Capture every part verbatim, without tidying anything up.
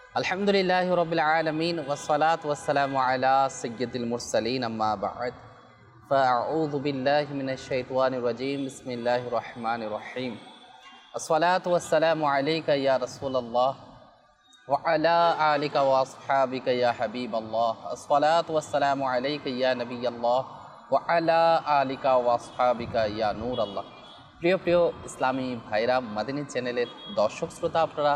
আলহামদুলিল্লাহি রাব্বিল আলামিন ওয়াসসালাতু ওয়াসসালামু আলা সাইয়্যিদিল মুরসালিন আম্মা বা'দ ফাআউযু বিল্লাহি মিনাশ শাইতানির রাজীম বিসমিল্লাহির রহমানির রহিম আসসালাতু ওয়াসসালামু আলাইকা ইয়া রাসূলুল্লাহ ওয়া আলা আলিকা ওয়া আসহাবিকা ইয়া হাবিবাল্লাহ আসসালাতু ওয়াসসালামু আলাইকা ইয়া নবিয়াল্লাহ ওয়া আলা আলিকা ওয়া আসহাবিকা ইয়া নূরাল্লাহ। প্রিয় প্রিয় ইসলামী ভাইরা, মাদিনী চ্যানেলের দর্শক শ্রোতা আপনারা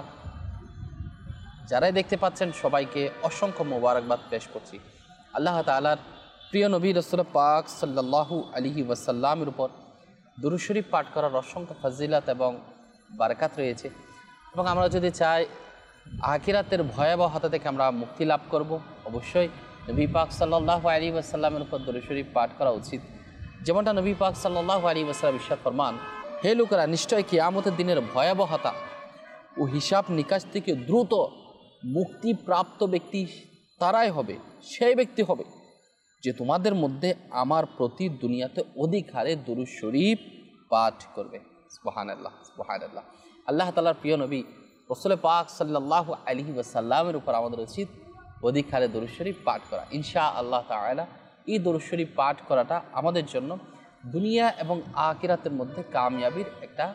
যারাই দেখতে পাচ্ছেন সবাইকে অসংখ্য মোবারকবাদ পেশ করছি। আল্লাহ তাআলার প্রিয় নবী রাসূল পাক সাল্লাল্লাহু আলাইহি ওয়াসাল্লামের উপর দুরূদ শরীফ পাঠ করার অসংখ্য ফজিলত এবং বারাকাত রয়েছে, এবং আমরা যদি চাই আখিরাতের ভয়াবহতা থেকে আমরা মুক্তি লাভ করব, অবশ্যই নবী পাক সাল্লাল্লাহু আলাইহি ওয়াসাল্লামের উপর দুরূদ শরীফ পাঠ করা উচিত। যেমনটা নবী পাক সাল্লাল্লাহু আলাইহি ওয়াসাল্লাম ইরশাদ ফরমান, হে লোকেরা, নিশ্চয় কিয়ামতের দিনের ভয়াবহতা ও হিসাব নিকাশ থেকে দ্রুত মুক্তিপ্রাপ্ত ব্যক্তি তারাই হবে, সেই ব্যক্তি হবে যে তোমাদের মধ্যে আমার প্রতি দুনিয়াতে অধিক হারে দুরূদ শরীফ পাঠ করবে। সুবহানাল্লাহ, সুবহানাল্লাহ। আল্লাহ তাআলার প্রিয় নবী রাসূল পাক সাল্লাল্লাহু আলাইহি ওয়াসাল্লামের উপর আমাদের উচিত অধিক হারে দুরূদ শরীফ পাঠ করা। ইনশাআল্লাহ তাআলা এই দুরূদ শরীফ পাঠ করাটা আমাদের জন্য দুনিয়া এবং আখিরাতের মধ্যে কামিয়াবির একটা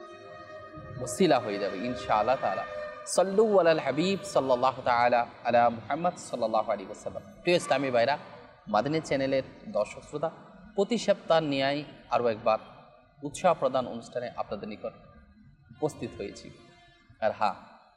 ওসিলা হয়ে যাবে ইনশাআল্লাহ তাআলা। সাল্লু আলাল হাবিব সাল্লাল্লাহু তাআলা আলা মুহাম্মদ সাল্লাল্লাহু আলাইহি ওয়াসাল্লাম। প্রিয় ইসলামী ভাইরা, মাদিনী চ্যানেলের দর্শক শ্রোতা, প্রতি সপ্তাহ ন্যায় আরও একবার উৎসাহ প্রদান অনুষ্ঠানে আপনাদের নিকট উপস্থিত হয়েছি। আর হ্যাঁ,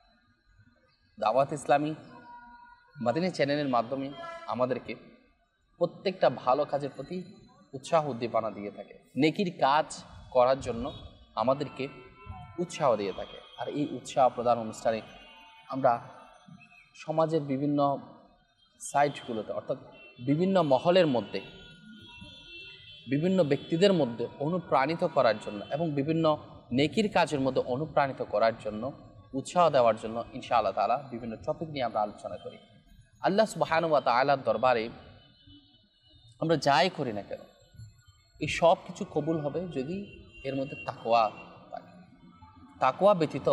দাওয়াত ইসলামী মাদিনী চ্যানেলের মাধ্যমে আমাদেরকে প্রত্যেকটা ভালো কাজের প্রতি উৎসাহ উদ্দীপনা দিয়ে থাকে, নেকির কাজ করার জন্য আমাদেরকে উৎসাহ দিয়ে থাকে। আর এই উৎসাহ প্রদান অনুষ্ঠানে আমরা সমাজের বিভিন্ন সাইটগুলোতে, অর্থাৎ বিভিন্ন মহলের মধ্যে, বিভিন্ন ব্যক্তিদের মধ্যে অনুপ্রাণিত করার জন্য এবং বিভিন্ন নেকির কাজের মধ্যে অনুপ্রাণিত করার জন্য, উৎসাহ দেওয়ার জন্য ইনশাআল্লাহ তাআলা বিভিন্ন টপিক নিয়ে আমরা আলোচনা করি। আল্লাহ সুবহানাহু ওয়া তাআলার দরবারে আমরা যাই করি না কেন, এই সব কিছু কবুল হবে যদি এর মধ্যে তাকওয়া থাকে। তাকওয়া ব্যতীত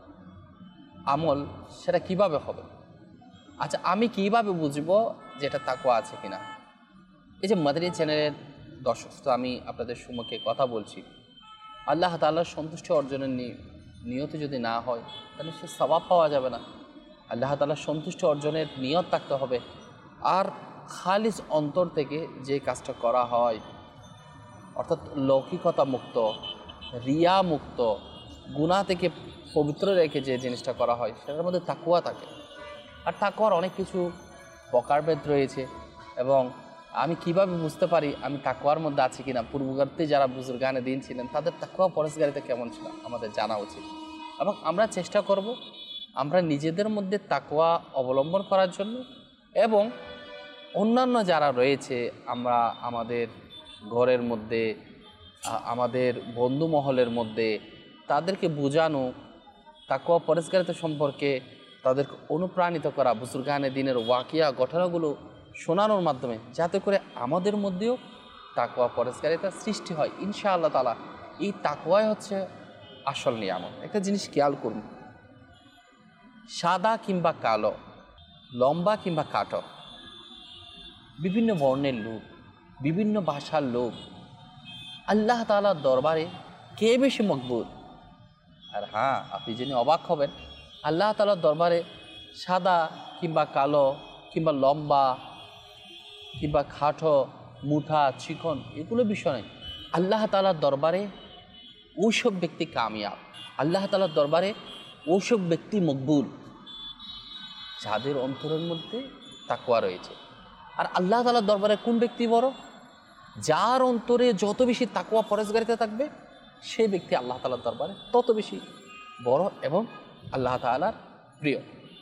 আমল সেটা কিভাবে হবে? আচ্ছা, আমি কিভাবে বুঝবো যে এটা তাকওয়া আছে কিনা? এই যে মাদানী চ্যানেলের দর্শক, আমি আপনাদের সম্মুখে কথা বলছি, আল্লাহ তাআলার সন্তুষ্টি অর্জনের নিয়ত যদি না হয় তাহলে সে সওয়াব পাওয়া যাবে না। আল্লাহ তাআলার সন্তুষ্টি অর্জনের নিয়ত থাকতে হবে। আর খালিস অন্তর থেকে যে কাজটা করা হয়, অর্থাৎ লৌকিকতা মুক্ত, রিয়া মুক্ত, গুনাহ থেকে পবিত্র রেখে যে জিনিসটা করা হয় সেটার মধ্যে তাকওয়া থাকে। আর তাকওয়ার অনেক কিছু প্রকারভেদ রয়েছে, এবং আমি কিভাবে বুঝতে পারি আমি তাকওয়ার মধ্যে আছি কিনা? পূর্ববর্তী যারা বুজুর্গানে দিন ছিলেন তাদের তাকওয়া পরহেজগারিতা কেমন ছিল আমাদের জানা উচিত, এবং আমরা চেষ্টা করব আমরা নিজেদের মধ্যে তাকওয়া অবলম্বন করার জন্য, এবং অন্যান্য যারা রয়েছে আমরা আমাদের ঘরের মধ্যে, আমাদের বন্ধু মহলের মধ্যে তাদেরকে বোঝানো, তাকওয়া পরহেজগারিতা সম্পর্কে তাদেরকে অনুপ্রাণিত করা, বুজুর্গানে দিনের ওয়াকিয়া ঘটনাগুলো শোনানোর মাধ্যমে, যাতে করে আমাদের মধ্যেও তাকওয়া পরহেজগারিতা সৃষ্টি হয় ইনশাআল্লাহ তাআলা। এই তাকওয়াই হচ্ছে আসল নিয়ামত। একটা জিনিস খেয়াল করুন, সাদা কিংবা কালো, লম্বা কিংবা কাটো, বিভিন্ন বর্ণের লোক, বিভিন্ন ভাষার লোক, আল্লাহ তাআলার দরবারে কে বেশি মকবুল? আর হ্যাঁ, আপনি জেনে অবাক হবেন, আল্লাহ তাআলার দরবারে সাদা কিংবা কালো কিংবা লম্বা কিংবা খাটো, মুঠা, চিকন, এগুলো বিষয় নেই। আল্লাহ তাআলার দরবারে ওইসব ব্যক্তি কামিয়াব, আল্লাহ তাআলার দরবারে ওইসব ব্যক্তি মকবুল যাদের অন্তরের মধ্যে তাকওয়া রয়েছে। আর আল্লাহ তাআলার দরবারে কোন ব্যক্তি বড়? যার অন্তরে যত বেশি তাকওয়া পরহেজগারিতা থাকবে সেই ব্যক্তি আল্লাহ তাআলার দরবারে তত বেশি বড় এবং আল্লাহ তাআলার প্রিয়।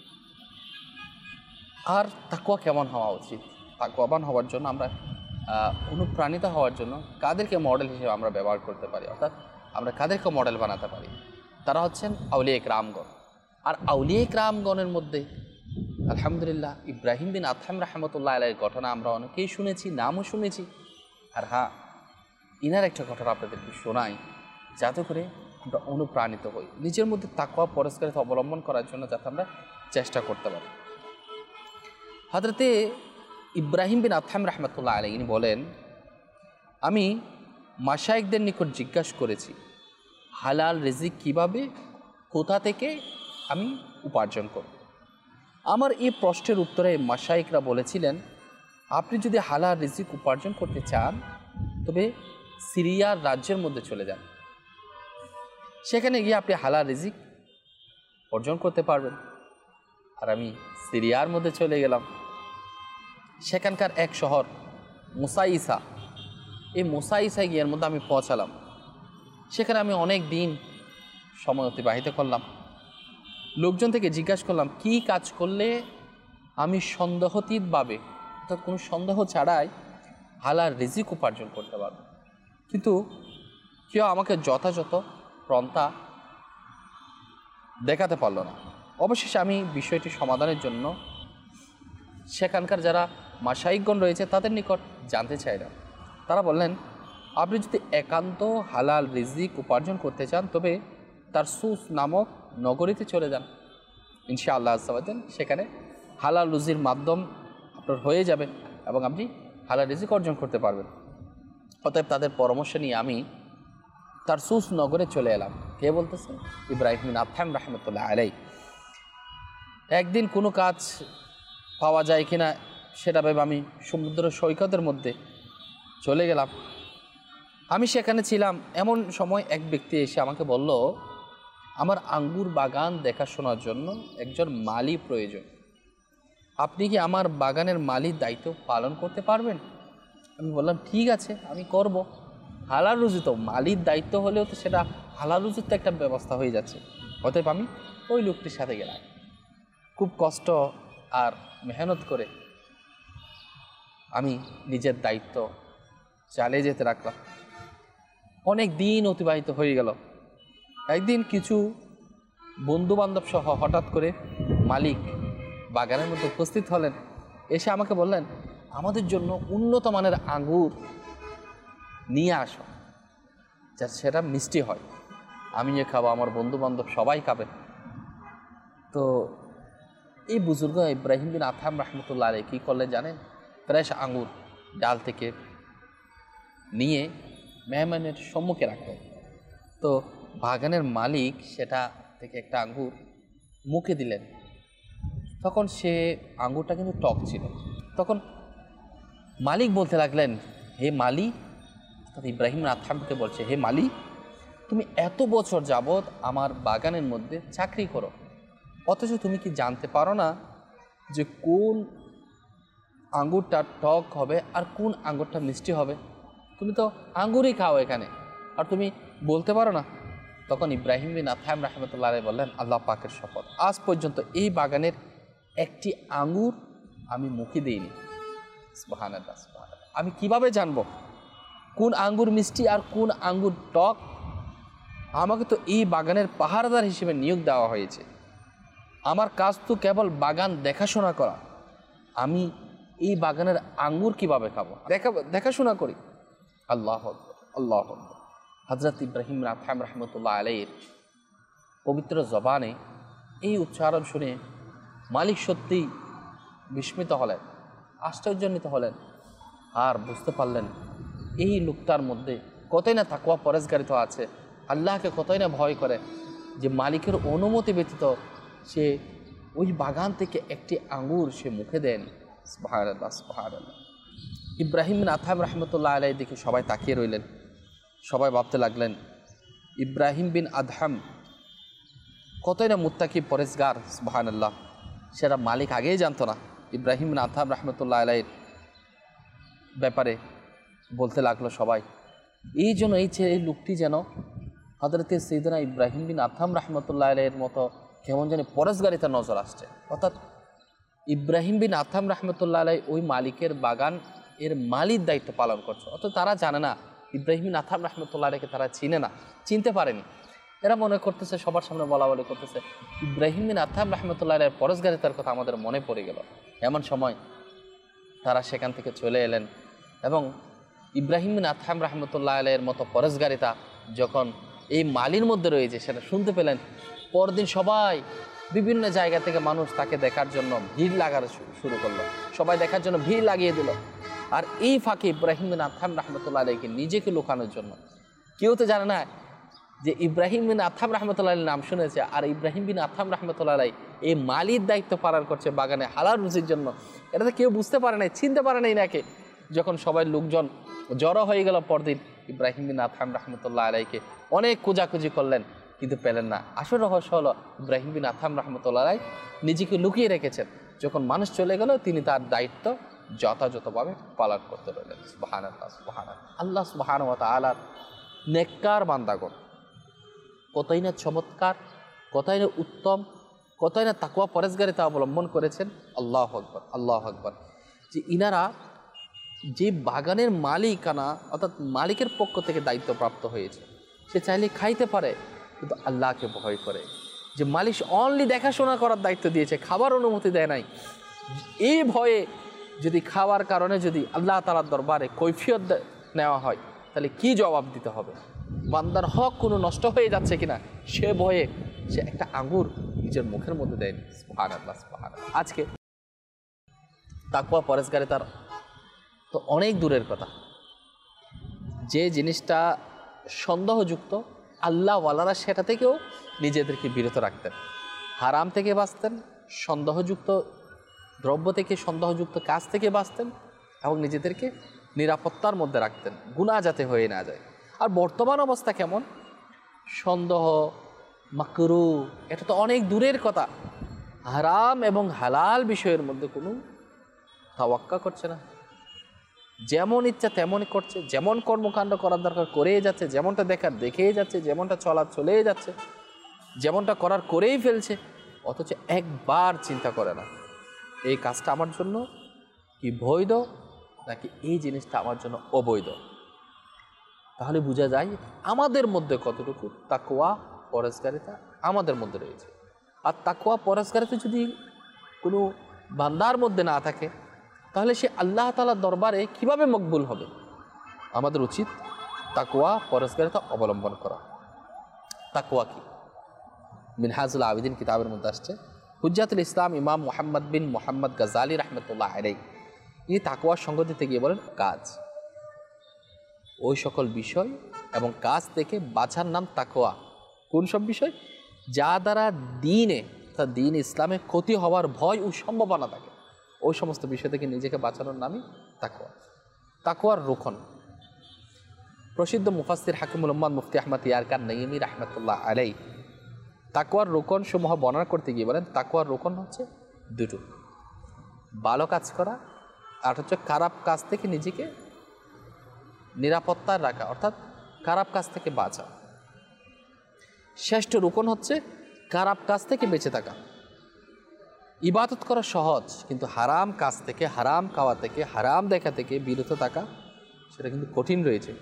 আর তাকওয়া কেমন হওয়া উচিত? তাকওয়াবান হওয়ার জন্য আমরা অনুপ্রাণিত হওয়ার জন্য কাদেরকে মডেল হিসেবে আমরা ব্যবহার করতে পারি, অর্থাৎ আমরা কাদেরকে মডেল বানাতে পারি? তারা হচ্ছেন আউলিয়া ইকরামগণ। আর আউলিয়া ইকরামগণের মধ্যে আলহামদুলিল্লাহ ইব্রাহিম বিন আদহাম রাহমাতুল্লাহ আলাইহির ঘটনা আমরা অনেকেই শুনেছি, নামও শুনেছি। আর হ্যাঁ, ইনার একটা ঘটনা আপনাদেরকে শোনাই যাতে করে আমরা অনুপ্রাণিত হই নিজের মধ্যে তাকওয়া পরহেজগারিতা অবলম্বন করার জন্য, যাতে আমরা চেষ্টা করতে পারে। হযরতে ইব্রাহিম বিন আদহাম রাহমাতুল্লাহ আলাইহি ইনি বলেন, আমি মাশায়েখদের নিকট জিজ্ঞাসা করেছি হালাল রিজিক কিভাবে, কোথা থেকে আমি উপার্জন করব। আমার এই প্রশ্নের উত্তরে মাশায়েখরা বলেছিলেন, আপনি যদি হালাল রিজিক উপার্জন করতে চান তবে সিরিয়ার রাজ্যের মধ্যে চলে যান, সেখানে গিয়ে আপনি হালাল রিজিক অর্জন করতে পারবেন। আর আমি সিরিয়ার মধ্যে চলে গেলাম। সেখানকার এক শহর মুসাইসা, এই মুসাইসা গিয়ের মধ্যে আমি পৌঁছালাম। সেখানে আমি অনেক দিন সময় অতিবাহিত করলাম। লোকজন থেকে জিজ্ঞাসা করলাম কি কাজ করলে আমি সন্দেহাতীতভাবে, অর্থাৎ কোনো সন্দেহ ছাড়াই হালাল রিজিক উপার্জন করতে পারব। কিন্তু কেউ আমাকে যথাযথ পন্থা দেখাতে পারল না। অবশেষে আমি বিষয়টি সমাধানের জন্য সেখানকার যারা মাশায়েখগণ রয়েছে তাদের নিকট জানতে চাইলাম। তারা বললেন, আপনি যদি একান্ত হালাল রিজিক উপার্জন করতে চান তবে তারসুস নামক নগরীতে চলে যান, ইনশাআল্লাহ আজ্জা ওয়া জাল সেখানে হালাল রুজির মাধ্যম আপনার হয়ে যাবে এবং আপনি হালাল রিজিক অর্জন করতে পারবেন। অতএব তাদের পরামর্শ নিয়ে আমি তারসুস নগরে চলে এলাম। কে বলতেছে? ইব্রাহিম বিন আদহাম রাহমাতুল্লাহ আলাইহি। একদিন কোনো কাজ পাওয়া যায় কিনা সেটা ভেবে আমি সমুদ্র সৈকতের মধ্যে চলে গেলাম। আমি সেখানে ছিলাম, এমন সময় এক ব্যক্তি এসে আমাকে বলল, আমার আঙ্গুর বাগান দেখাশোনার জন্য একজন মালি প্রয়োজন, আপনি কি আমার বাগানের মালির দায়িত্ব পালন করতে পারবেন? আমি বললাম ঠিক আছে, আমি করব। হালাল রুজি তো, মালির দায়িত্ব হলেও তো সেটা হালাল রুজির তো একটা ব্যবস্থা হয়ে যাচ্ছে। অতএব আমি ওই লোকটির সাথে গেলাম। খুব কষ্ট আর মেহনত করে আমি নিজের দায়িত্ব চালিয়ে যেতে রাখলাম। অনেক দিন অতিবাহিত হয়ে গেল। একদিন কিছু বন্ধুবান্ধব সহ হঠাৎ করে মালিক বাগানের মধ্যে উপস্থিত হলেন। এসে আমাকে বললেন, আমাদের জন্য উন্নত মানের আঙ্গুর নিয়ে আসো, যা সেটা মিষ্টি হয়, আমিও খাবো, আমার বন্ধুবান্ধব সবাই খাবে। তো এই বুজুর্গ ইব্রাহিম বিন আদহাম রাহমাতুল্লাহ আলাইহি কী করলেন জানেন? ফ্রেশ আঙ্গুর ডাল থেকে নিয়ে মেহমানের সম্মুখে রাখলেন। তো বাগানের মালিক সেটা থেকে একটা আঙ্গুর মুখে দিলেন। তখন সে আঙ্গুরটা কিন্তু টক ছিল। তখন মালিক বলতে লাগলেন, হে মালি, অর্থাৎ ইব্রাহিম আদহামকে বলছে, হে মালি, তুমি এত বছর যাবৎ আমার বাগানের মধ্যে চাকরি করো, অথচ তুমি কি জানতে পারো না যে কোন আঙ্গুরটা টক হবে আর কোন আঙ্গুরটা মিষ্টি হবে? তুমি তো আঙ্গুরই খাও এখানে, আর তুমি বলতে পারো না? তখন ইব্রাহিম বিন আদহাম রাহমাতুল্লাহ আলাইহি বললেন, আল্লাহ পাকের শপথ, আজ পর্যন্ত এই বাগানের একটি আঙ্গুর আমি মুখে দিইনি। সুবহানাল্লাহ, সুবহানাল্লাহ। আমি কিভাবে জানবো কোন আঙ্গুর মিষ্টি আর কোন আঙ্গুর টক? আমাকে তো এই বাগানের পাহারাদার হিসেবে নিয়োগ দেওয়া হয়েছে। আমার কাজ তো কেবল বাগান দেখাশোনা করা। আমি এই বাগানের আঙ্গুর কিভাবে খাবো? দেখা দেখাশোনা করি। আল্লাহ আল্লাহ। হযরত ইব্রাহিম আদহাম রাহমাতুল্লাহ আলাইহির পবিত্র জবানে এই উচ্চারণ শুনে মালিক সত্যিই বিস্মিত হলেন, আশ্চর্যান্বিত হলেন, আর বুঝতে পারলেন এই লোকটার মধ্যে কতই না তাকওয়া পরেজগারিতা আছে, আল্লাহকে কতই না ভয় করে, যে মালিকের অনুমতি ব্যতীত সে ওই বাগান থেকে একটি আঙ্গুর সে মুখে দেন। সুবহানাল্লাহ, সুবহানাল্লাহ। ইব্রাহিম বিন আদহাম রাহমাতুল্লাহ আলাইহি দেখে সবাই তাকিয়ে রইলেন। সবাই ভাবতে লাগলেন, ইব্রাহিম বিন আদহাম কতই না মুত্তাকি পরেজগার, সুবহানাল্লাহ। সেটা মালিক আগেই জানতো না। ইব্রাহিম বিন আদহাম রাহমাতুল্লাহ আলাইহির ব্যাপারে বলতে লাগলো সবাই। এই জন্য এই এই লোকটি যেন হযরতে সাইয়েদনা ইব্রাহিম বিন আদহাম রাহমাতুল্লাহ আলাইহির মতো কেমন জানি পরেজগারিতা নজর আসছে। অর্থাৎ ইব্রাহিম বিন আদহাম রাহমাতুল্লাহ আলাইহি ওই মালিকের বাগান এর মালির দায়িত্ব পালন করছে। অর্থাৎ তারা জানে না, ইব্রাহিম বিন আদহাম রাহমাতুল্লাহ আলাইহিকে তারা চিনে না, চিনতে পারেনি। এরা মনে করতেছে, সবার সামনে বলা বলি করতেছে, ইব্রাহিম বিন আদহাম রাহমাতুল্লাহ আলাইহির পরেজগারিতার কথা আমাদের মনে পড়ে গেল। এমন সময় তারা সেখান থেকে চলে এলেন এবং ইব্রাহিম বিন আদহাম রাহমাতুল্লাহ আলাইহির মতো পরেজগারিতা যখন এই মালির মধ্যে রয়েছে সেটা শুনতে পেলেন। পরদিন সবাই বিভিন্ন জায়গা থেকে মানুষ তাকে দেখার জন্য ভিড় লাগানো শুরু করলো, সবাই দেখার জন্য ভিড় লাগিয়ে দিল। আর এই ফাঁকে ইব্রাহিম বিন আদহাম রহমতুল্লাহ আলাইকে নিজেকে লুকানোর জন্য, কেউ তো জানে না যে ইব্রাহিম বিন আদহাম রহমতুল্লাহ আলাই নাম শুনেছে, আর ইব্রাহিম বিন আদহাম রহমতুল্লাহ আলাই এই মালির দায়িত্ব পালন করছে বাগানে হালাল রুজির জন্য। এটা তো কেউ বুঝতে পারে নাই, চিনতে পারে নাই নাকি। যখন সবাই লোকজন জড়ো হয়ে গেল পরদিন, ইব্রাহিম বিন আদহাম রহমতুল্লাহ আলাইকে অনেক খোঁজাখুঁজি করলেন, কিন্তু পেলেন না। আসল রহস্য হলো ইব্রাহিম বিন আদহাম রহমতুল্লাহ আলাই নিজেকে লুকিয়ে রেখেছেন। যখন মানুষ চলে গেল, তিনি তার দায়িত্ব যথাযথভাবে পালন করতে রইলেন। সুবহানাল্লাহ, সুবহানাল্লাহ। আল্লাহ সুবহানাহু ওয়া তাআলার নেককার বান্দাগণ কতই না চমৎকার, কতই না উত্তম, কতই না তাকওয়া পরেজগারিতা অবলম্বন করেছেন। আল্লাহু আকবার, আল্লাহু আকবার। যে ইনারা যে বাগানের মালিকানা অর্থাৎ মালিকের পক্ষ থেকে দায়িত্বপ্রাপ্ত হয়েছে, সে চাইলে খাইতে পারে, কিন্তু আল্লাহকে ভয় করে। যে মালিক অনলি দেখাশোনা করার দায়িত্ব দিয়েছে, খাবার অনুমতি দেয় নাই, এই ভয়ে যদি খাওয়ার কারণে যদি আল্লাহ তাআলার দরবারে কৈফিয়ত নেওয়া হয়, তাহলে কি জবাব দিতে হবে? বান্দার হক কোনো নষ্ট হয়ে যাচ্ছে কিনা সে ভয়ে সে একটা আঙ্গুর নিজের মুখের মধ্যে দেয়নি। সুবহানাল্লাহ, সুবহানাল্লাহ। আজকে তাকওয়া পরেজগারিতার তো অনেক দূরের কথা, যে জিনিসটা সন্দেহযুক্ত আল্লাহওয়ালারা সেটা থেকেও নিজেদেরকে বিরত রাখতেন, হারাম থেকে বাঁচতেন, সন্দেহযুক্ত দ্রব্য থেকে, সন্দেহযুক্ত কাজ থেকে বাঁচতেন, এবং নিজেদেরকে নিরাপত্তার মধ্যে রাখতেন, গুনাহ যাতে হয়ে না যায়। আর বর্তমান অবস্থা কেমন? সন্দেহ, মাকরুহ, এটা তো অনেক দূরের কথা। হারাম এবং হালাল বিষয়ের মধ্যে কোনো তাওয়াক্কা করছে না, যেমন ইচ্ছা তেমনই করছে, যেমন কর্মকাণ্ড করার দরকার করেই যাচ্ছে, যেমনটা দেখার দেখেই যাচ্ছে, যেমনটা চলার চলেই যাচ্ছে, যেমনটা করার করেই ফেলছে, অথচ একবার চিন্তা করে না এই কাজটা আমার জন্য কি বৈধ নাকি এই জিনিসটা আমার জন্য অবৈধ। তাহলে বোঝা যায় আমাদের মধ্যে কতটুকু তাকওয়া পরেজগারিতা আমাদের মধ্যে রয়েছে। আর তাকওয়া পরেজগারিতা যদি কোনো বান্দার মধ্যে না থাকে, তাহলে সে আল্লাহ তাআলার দরবারে কিভাবে মকবুল হবে? আমাদের উচিত তাকওয়া পরেজগারিতা অবলম্বন করা। তাকওয়া কি? মিনহাজুল আবিদিন কিতাবের মধ্যে আসছে, হুজ্জাতুল ইসলাম ইমাম মুহাম্মদ বিন মুহাম্মদ গাজালি রাহমাতুল্লাহ আলাইহি এই তাকওয়ার সঙ্গ দিতে গিয়ে বলেন, কাজ, ওই সকল বিষয় এবং কাজ থেকে বাঁচার নাম তাকওয়া। কোন সব বিষয়? যা দ্বারা দ্বীনে তা দ্বীন ইসলামে ক্ষতি হওয়ার ভয় ও সম্ভাবনা থাকে, ওই সমস্ত বিষয় থেকে নিজেকে বাঁচানোর নামই তাকওয়া। তাকওয়ার রোকন প্রসিদ্ধ মুফাসসির হাকিমুল উম্মাহ মুফতি আহমদ ইয়ারকান নাইমি রাহমাতুল্লাহ আলাইহি তাকওয়ার রোকন সমূহ বর্ণনা করতে গিয়ে বলেন, তাকওয়ার রোকন হচ্ছে দুটো, ভালো কাজ করা আর হচ্ছে খারাপ কাজ থেকে নিজেকে নিরাপত্তা রাখা, অর্থাৎ খারাপ কাজ থেকে বাঁচা। শ্রেষ্ঠ রোকন হচ্ছে খারাপ কাজ থেকে বেঁচে থাকা। ইবাদত করা সহজ, কিন্তু হারাম কাজ থেকে, হারাম খাওয়া থেকে, হারাম দেখা থেকে বিরত থাকা সেটা কিন্তু কঠিন রয়েছে।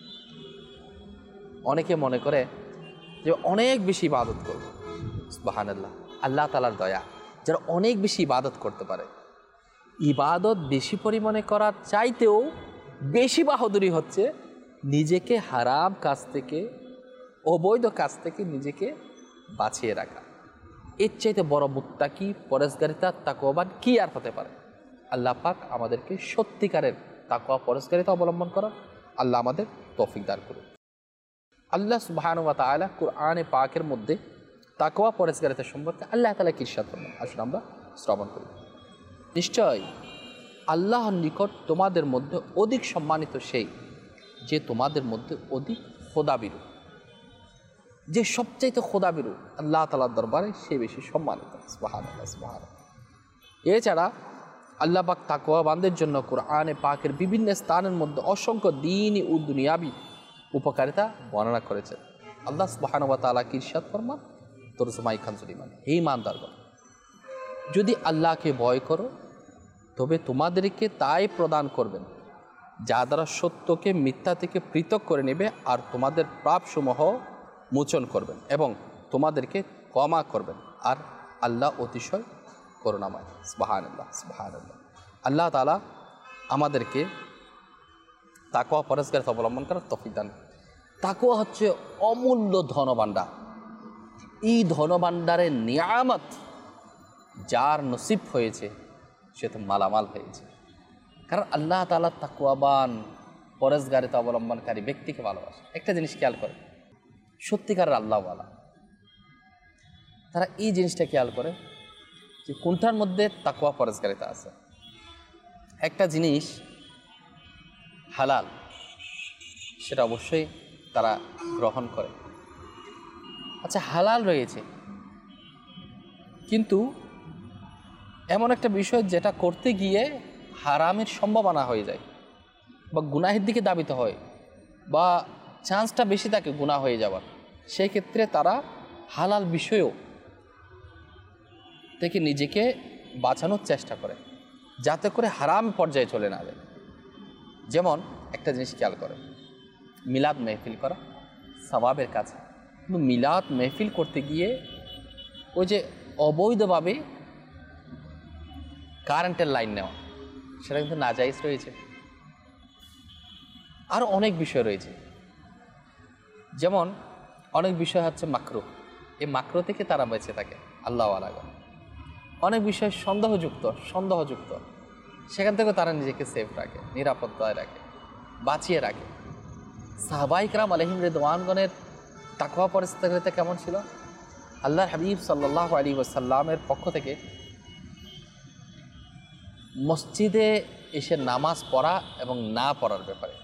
অনেকে মনে করে যে অনেক বেশি ইবাদত করবে, সুবহানাল্লাহ, আল্লাহ তাআলার দয়া, যারা অনেক বেশি ইবাদত করতে পারে। ইবাদত বেশি পরিমাণে করার চাইতেও বেশি বাহাদুরি হচ্ছে নিজেকে হারাম কাজ থেকে, অবৈধ কাজ থেকে নিজেকে বাঁচিয়ে রাখা। এর চাইতে বড় মুত্তাকি, পরেজগারিতা, তাকওয়াবান কি আর হতে পারে? আল্লাহ পাক আমাদেরকে সত্যিকারের তাকওয়া পরেজগারিতা অবলম্বন করা আল্লাহ আমাদের তৌফিক দান করুন। আল্লাহ সুবহানাহু ওয়া তাআলা কুরআনে পাকের মধ্যে তাকওয়া পরেজগারিতা সম্পর্কে আল্লাহ তাআলা কি ইরশাদ করেন, আসুন আমরা শ্রবণ করি। নিশ্চয় আল্লাহর নিকট তোমাদের মধ্যে অধিক সম্মানিত সেই যে তোমাদের মধ্যে অধিক খোদাবিরু, যে সবচাইতে খোদাবিরু আল্লাহ তাআলার দরবারে সে বেশি সম্মানিত। সুবহানাল্লাহ, সুবহানাল্লাহ। এছাড়া আল্লাহ পাক তাকওয়াবানদের জন্য কুরআনে পাকের বিভিন্ন স্থানের মধ্যে অসংখ্য দ্বীনি ও দুনিয়াবি উপকারিতা বর্ণনা করেছেন। আল্লাহ সুবহানাহু ওয়া তাআলা কি ইরশাদ ফরমান, তরজমায়ে খানজুল ইমান, হে ঈমানদারগণ, যদি আল্লাহকে ভয় করো তবে তোমাদেরকে তাই প্রদান করবেন যা দ্বারা সত্যকে মিথ্যা থেকে পৃথক করে নেবে, আর তোমাদের পাপসমূহ মোচন করবেন এবং তোমাদেরকে ক্ষমা করবেন, আর আল্লাহ অতিশয় করুণাময়। সুবহানাল্লাহ, সুবহানাল্লাহ। আল্লাহ তাআলা আমাদেরকে তাকওয়া পরেজগারিতা অবলম্বন করার তৌফিক দান। তাকওয়া হচ্ছে অমূল্য ধনভাণ্ডার। এই ধনভাণ্ডারের নিয়ামত যার নসিব হয়েছে সে তো মালামাল হয়েছে। কারণ আল্লাহ তাআলা তাকওয়াবান পরহেজগারিতা অবলম্বনকারী ব্যক্তিকে ভালোবাসে। একটা জিনিস খেয়াল করে, সত্যিকারের আল্লাহওয়ালা তারা এই জিনিসটা খেয়াল করে যে কোনটার মধ্যে তাকওয়া পরহেজগারিতা আছে। একটা জিনিস হালাল সেটা অবশ্যই তারা গ্রহণ করে। আচ্ছা, হালাল রয়েছে, কিন্তু এমন একটা বিষয় যেটা করতে গিয়ে হারামের সম্ভাবনা হয়ে যায় বা গুনাহের দিকে ধাবিত হয় বা চান্সটা বেশি থাকে গুনাহ হয়ে যাওয়ার, সেই ক্ষেত্রে তারা হালাল বিষয়ও থেকে নিজেকে বাঁচানোর চেষ্টা করে যাতে করে হারাম পর্যায়ে চলে না যায়। যেমন একটা জিনিস খেয়াল করে, মিলাদ মেহফিল করা সওয়াবের কাছে, কিন্তু মিলাদ মেহফিল করতে গিয়ে ওই যে অবৈধভাবে কারেন্টের লাইন নেওয়া, সেটা কিন্তু নাজায়েজ রয়েছে। আরও অনেক বিষয় রয়েছে, যেমন অনেক বিষয় হচ্ছে মাকরুহ, এই মাকরুহ থেকে তারা বেঁচে থাকে আল্লাহওয়ালাগণ। অনেক বিষয় সন্দেহযুক্ত সন্দেহযুক্ত সেখান থেকে তারা নিজেকে সেফ রাখে, নিরাপত্তায় রাখে, বাঁচিয়ে রাখে। সাহাবায়ে কেরাম আলাইহিম রিদওয়ানগণের তাকওয়া পরিস্থিতিতে কেমন ছিল? আল্লাহর হাবিব সাল্লাল্লাহু আলাইহি ওয়াসাল্লামের পক্ষ থেকে মসজিদে এসে নামাজ পড়া এবং না পড়ার ব্যাপারে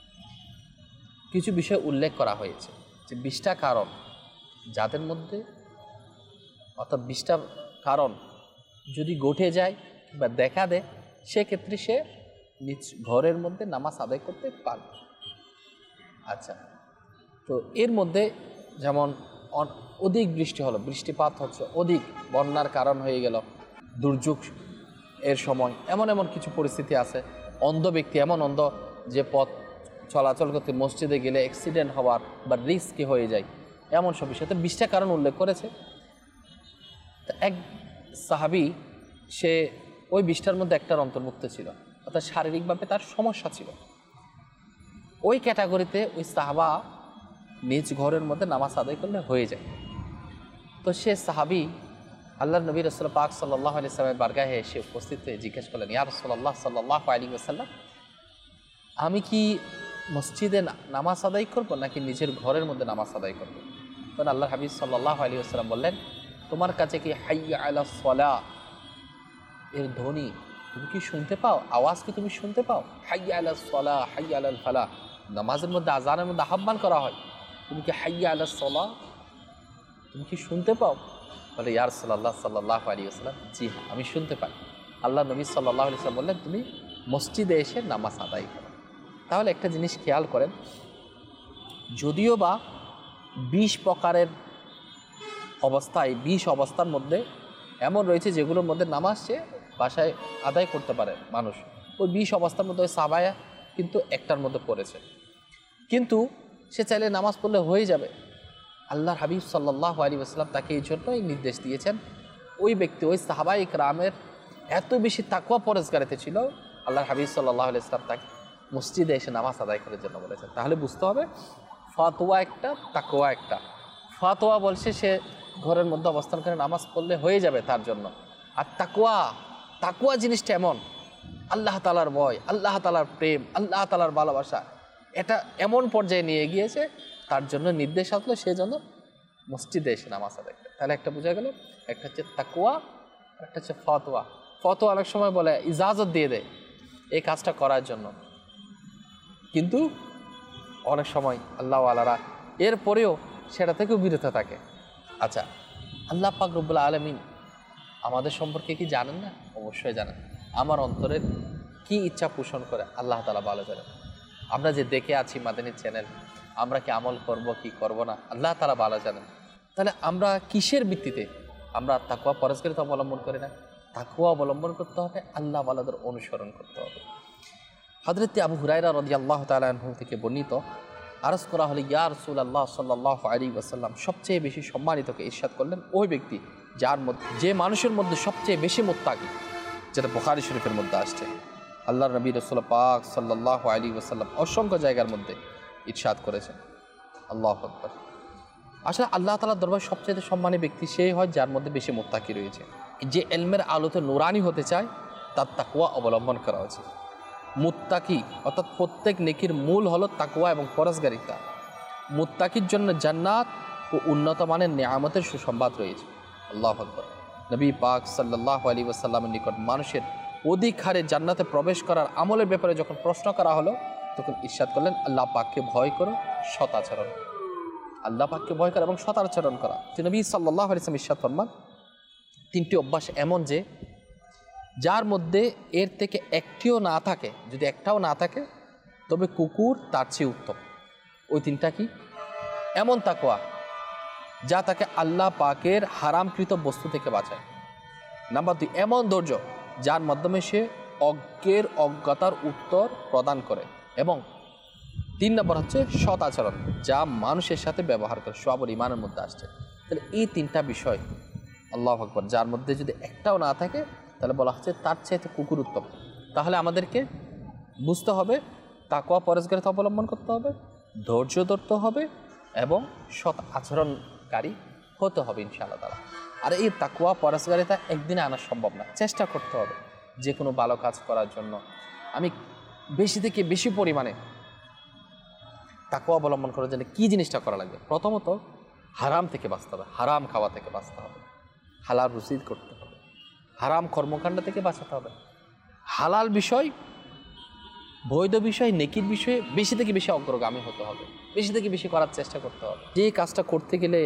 কিছু বিষয় উল্লেখ করা হয়েছে, যে বিশটা কারণ যাদের মধ্যে, অর্থাৎ বিশটা কারণ যদি ঘটে যায় বা দেখা দেয়, সেক্ষেত্রে সে নিজ ঘরের মধ্যে নামাজ আদায় করতে পারবে। আচ্ছা, তো এর মধ্যে যেমন অধিক বৃষ্টি হলো, বৃষ্টিপাত হচ্ছে, অধিক বন্যার কারণ হয়ে গেল, দুর্যোগ এর সময় এমন এমন কিছু পরিস্থিতি আছে, অন্ধ ব্যক্তি এমন অন্ধ যে পথ চলাচল করতে মসজিদে গেলে অ্যাক্সিডেন্ট হওয়ার বা রিস্কি হয়ে যায়, এমন সব বিষয়তে বিশটা কারণ উল্লেখ করেছে। এক সাহাবী সে ওই বিশটার মধ্যে একটার অন্তর্ভুক্ত ছিল, অর্থাৎ শারীরিকভাবে তার সমস্যা ছিল। ওই ক্যাটাগরিতে ওই সাহাবা নিজ ঘরের মধ্যে নামাজ আদায় করলে হয়ে যায়। তো সে সাহাবী আল্লাহর নবী রাসূল পাক সাল্লাল্লাহু আলাইহি ওয়াসাল্লামের বারগাহে এসে উপস্থিত হয়ে জিজ্ঞেস করলেন, ইয়া রাসূলুল্লাহ সাল্লাল্লাহু আলাইহি ওয়াসাল্লাম, আমি কি মসজিদে নামাজ আদায় করব নাকি নিজের ঘরের মধ্যে নামাজ আদায় করব? তখন আল্লাহর হাবিব সাল্লাল্লাহু আলাইহি ওয়াসাল্লাম বললেন, তোমার কাছে কি হাইয়া আলাস সালাহ এর ধ্বনি তুমি কি শুনতে পাও? আওয়াজ কি তুমি শুনতে পাও? হাইয়া আলাস সালাহ, হাইয়া আলাল ফালাহ, নামাজের মধ্যে আযানের মধ্যে আহ্বান করা হয়, তুমি কি হাইয়া আলাস সালাহ তুমি কি শুনতে পাও? বলে, ইয়া রাসূলুল্লাহ সাল্লাল্লাহু আলাইহি ওয়াসাল্লাম, জি হ্যাঁ আমি শুনতে পাই। আল্লাহ নবী সাল্লাল্লাহু আলাইহি ওয়াসাল্লাম বললেন, তুমি মসজিদে এসে নামাজ আদায় করো। তাহলে একটা জিনিস খেয়াল করেন, যদিও বা বিশ প্রকারের অবস্থায়, বিশ অবস্থার মধ্যে এমন রয়েছে যেগুলোর মধ্যে নামাজ সে বাসায় আদায় করতে পারে মানুষ, ওই বিশ অবস্থার মধ্যে ওই সাহাবায়া কিন্তু একটার মধ্যে পড়েছে, কিন্তু সে চাইলে নামাজ পড়লে হয়ে যাবে। আল্লাহর হাবিব সাল্লাল্লাহু আলাইহি ওয়াসাল্লাম তাকে এই জন্যই নির্দেশ দিয়েছেন। ওই ব্যক্তি, ওই সাহাবায়ে কেরামের এত বেশি তাকওয়া পরহেজগারিতা ছিল, আল্লাহর হাবিব সাল্লাল্লাহু আলাইহি ওয়াসাল্লাম তাকে মসজিদে এসে নামাজ আদায় করার জন্য বলেছেন। তাহলে বুঝতে হবে ফতোয়া একটা, তাকওয়া একটা। ফতোয়া বলছে সে ঘরের মধ্যে অবস্থান করে নামাজ পড়লে হয়ে যাবে তার জন্য, আর তাকওয়া, তাকওয়া জিনিসটা এমন, আল্লাহ তাআলার ভয়, আল্লাহ তাআলার প্রেম, আল্লাহ তাআলার ভালোবাসা, এটা এমন পর্যায়ে নিয়ে গিয়েছে তার জন্য নির্দেশ আসলো সে যেন মসজিদে এসে নামাজ আদায় করে। তাহলে একটা বোঝা গেল, একটা হচ্ছে তাকওয়া, একটা হচ্ছে ফতোয়া। ফতোয়া অনেক সময় বলে ইজাজত দিয়ে দেয় এই কাজটা করার জন্য, কিন্তু অনেক সময় আল্লাহওয়ালারা এরপরেও সেটা থেকেও বিরত থাকে। আচ্ছা, আল্লাহ পাক রব্বুল আলামিন আমাদের সম্পর্কে কি জানেন না? অবশ্যই জানেন। আমার অন্তরের কি ইচ্ছা পোষণ করে আল্লাহ তাআলা ভালো জানেন। আমরা যে দেখে আছি মাদানী চ্যানেল, আমরা কি আমল করব কি করব না, আল্লাহ তাআলা ভালো জানেন। তাহলে আমরা কিসের ভিত্তিতে আমরা তাকওয়া পরহেজগারিতা অবলম্বন করি না? তাকওয়া অবলম্বন করতে হবে, আল্লাহ ওয়ালাদের অনুসরণ করতে হবে। হযরত আবু হুরায়রা রাদিয়াল্লাহু তাআলা আনহু থেকে বর্ণিত, আরজ করা হলো, ইয়া রাসূলুল্লাহ সাল্লাল্লাহু আলাইহি ওয়াসাল্লাম, সবচেয়ে বেশি সম্মানিতকে ইরশাদ করলেন ওই ব্যক্তি যার মধ্যে, যে মানুষের মধ্যে সবচেয়ে বেশি মুত্তাকি, যেটা বুখারী শরীফের মধ্যে আসছে। আল্লাহর নবী রাসূল পাক সাল্লাল্লাহু আলাইহি ওয়াসাল্লাম অসংখ্য জায়গার মধ্যে ইরশাদ করেছেন। আল্লাহু আকবার। আসলে আল্লাহ তাআলার দরবারে সবচেয়ে সম্মানী ব্যক্তি সেই হয় যার মধ্যে বেশি মুত্তাকি রয়েছে। যে এলমের আলোতে নুরানি হতে চায় তার তাকওয়া অবলম্বন করা উচিত। মুত্তাকি অর্থাৎ প্রত্যেক নেকির মূল হলো তাকওয়া এবং পরহেজগারিতা। মুত্তাকির জন্য জান্নাত ও উন্নত মানের নেয়ামতের সুসংবাদ রয়েছে। আল্লাহু আকবার। নবী পাক সাল্লাল্লাহু আলাইহি ওয়াসাল্লামের নিকট মানুষের অধিক হারে জান্নাতে প্রবেশ করার আমলের ব্যাপারে যখন প্রশ্ন করা হলো তখন ইরশাদ করলেন, আল্লাহ পাককে ভয় করো, সৎ আচরণ, আল্লাহ পাককে ভয় করো এবং সৎ আচরণ করা। নবী সাল্লাল্লাহু আলাইহি ওয়াসাল্লাম ইরশাদ ফরমান, তিনটি অভ্যাস এমন যে যার মধ্যে এর থেকে একটিও না থাকে, যদি একটাও না থাকে তবে কুকুর তার চেয়ে উত্তম। ওই তিনটা কি? এমন তাকওয়া যা তাকে আল্লাহ পাকের হারামকৃত বস্তু থেকে বাঁচায়। নাম্বার দুই, এমন ধৈর্য যার মাধ্যমে সে অজ্ঞের অজ্ঞতার উত্তর প্রদান করে। এবং তিন নম্বর হচ্ছে সৎ আচরণ, যা মানুষের সাথে ব্যবহার করে, সবর ইমানের মধ্যে আসছে। তাহলে এই তিনটা বিষয় আল্লাহু আকবার, যার মধ্যে যদি একটাও না থাকে তাহলে বলা হচ্ছে তার চাইতে কুকুর উত্তম। তাহলে আমাদেরকে বুঝতে হবে তাকওয়া পরহেজগারিতা অবলম্বন করতে হবে, ধৈর্য ধরতে হবে এবং সৎ আচরণকারী হতে হবে ইনশাআল্লাহ তাআলা। আর এই তাকওয়া পরহেজগারিতা একদিনে আনা সম্ভব না, চেষ্টা করতে হবে যে কোনো ভালো কাজ করার জন্য। আমি বেশি থেকে বেশি পরিমাণে তাকওয়া অবলম্বন করার জন্য কী জিনিসটা করা লাগবে? প্রথমত হারাম থেকে বাঁচতে হবে, হারাম খাওয়া থেকে বাঁচতে হবে, হালাল রুজি করতে হবে, হারাম কর্মকাণ্ড থেকে বাঁচাতে হবে, হালাল বিষয় বৈধ বিষয় নেকির বিষয়ে বেশি থেকে বেশি অগ্রগামী হতে হবে, বেশি থেকে বেশি করার চেষ্টা করতে হবে। যে কাজটা করতে গেলে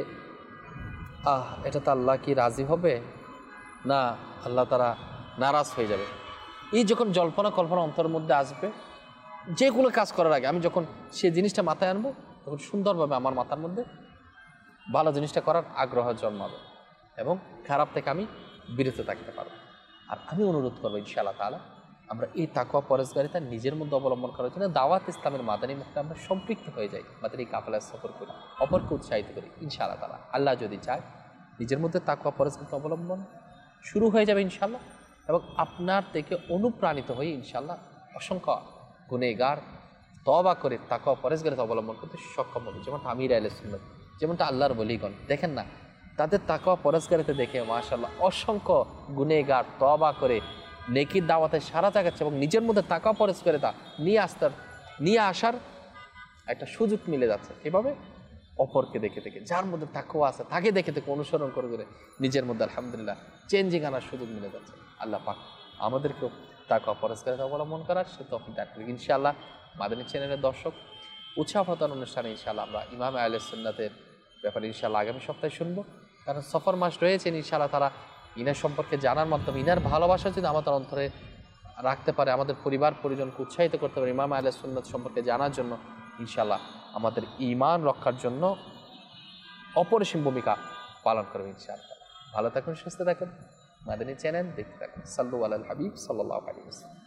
আহ এটা তো আল্লাহ কি রাজি হবে না আল্লাহ তারা নারাজ হয়ে যাবে, এই যখন জল্পনা কল্পনা অন্তরের মধ্যে আসবে, যে কোনো কাজ করার আগে আমি যখন সে জিনিসটা মাথায় আনবো তখন সুন্দরভাবে আমার মাথার মধ্যে ভালো জিনিসটা করার আগ্রহ জন্মাবে এবং খারাপ থেকে আমি বিরত থাকতে পারবো। আর আমি অনুরোধ করবো ইনশাআল্লাহ তাআলা আমরা এই তাকওয়া পরহেজগারিতা নিজের মধ্যে অবলম্বন করার জন্য দাওয়াত ইসলামের মাদানী মুখে আমরা সম্পৃক্ত হয়ে যাই, আমাদের এই কাফেলায় সফর করি, অপরকে উৎসাহিত করি ইনশাআল্লাহ তাআলা। আল্লাহ যদি চায় নিজের মধ্যে তাকওয়া পরহেজগারিতা অবলম্বন শুরু হয়ে যাবে ইনশাআল্লাহ, এবং আপনার থেকে অনুপ্রাণিত হয়ে ইনশাআল্লাহ অসংখ্য গুনেহগার তওবা করে তাকওয়া পরহেজগারিতা অবলম্বন করতে সক্ষম হবে। যেমনটা আমির আহলে সুন্নাত, যেমনটা আল্লাহর ওলিগণ, দেখেন না তাদের তাকওয়া পরহেজগারিতা দেখে মাশাআল্লাহ অসংখ্য গুনেহগার তওবা করে নেকির দাওয়াতে সারা জাগাচ্ছে এবং নিজের মধ্যে তাকওয়া পরহেজগারিতা নিয়ে আসতার নিয়ে আসার একটা সুযোগ মিলে যাচ্ছে। এভাবে অপরকে দেখে দেখে, যার মধ্যে তাকওয়া আছে তাকে দেখে দেখে অনুসরণ করে করে নিজের মধ্যে আলহামদুলিল্লাহ চেঞ্জিং আনার সুযোগ মিলে যাচ্ছে। আল্লাহ পাক আমাদেরকেও তাকওয়া পরহেজগারিতা অবলম্বন করার সে তৌফিক দান করুন ইনশাআল্লাহ। মাদানী চ্যানেলের দর্শক, উৎসাহ প্রদান অনুষ্ঠানে ইনশাআল্লাহ আমরা ইমাম আহলে সুন্নাতের ব্যাপারে ইনশাআল্লাহ আগামী সপ্তাহে শুনবো, কারণ সফর মাস রয়েছেন ইনশাআল্লাহ তারা ইনার সম্পর্কে জানার মাধ্যমে ইনার ভালোবাসা যদি আমাদের অন্তরে রাখতে পারে, আমাদের পরিবার পরিজনকে উৎসাহিত করতে পারে ইমাম আহলে সুন্নাত সম্পর্কে জানার জন্য, ইনশাআল্লাহ আমাদের ঈমান রক্ষার জন্য অপরিসীম ভূমিকা পালন করবে ইনশাআল্লাহ। ভালো থাকুন, সুস্থ থাকুন, মাদানী চ্যানেল দেখতে থাকুন। সাল্লু আলাল হাবিব সাল্লাল্লাহু আলাইহি ওয়াসাল্লাম।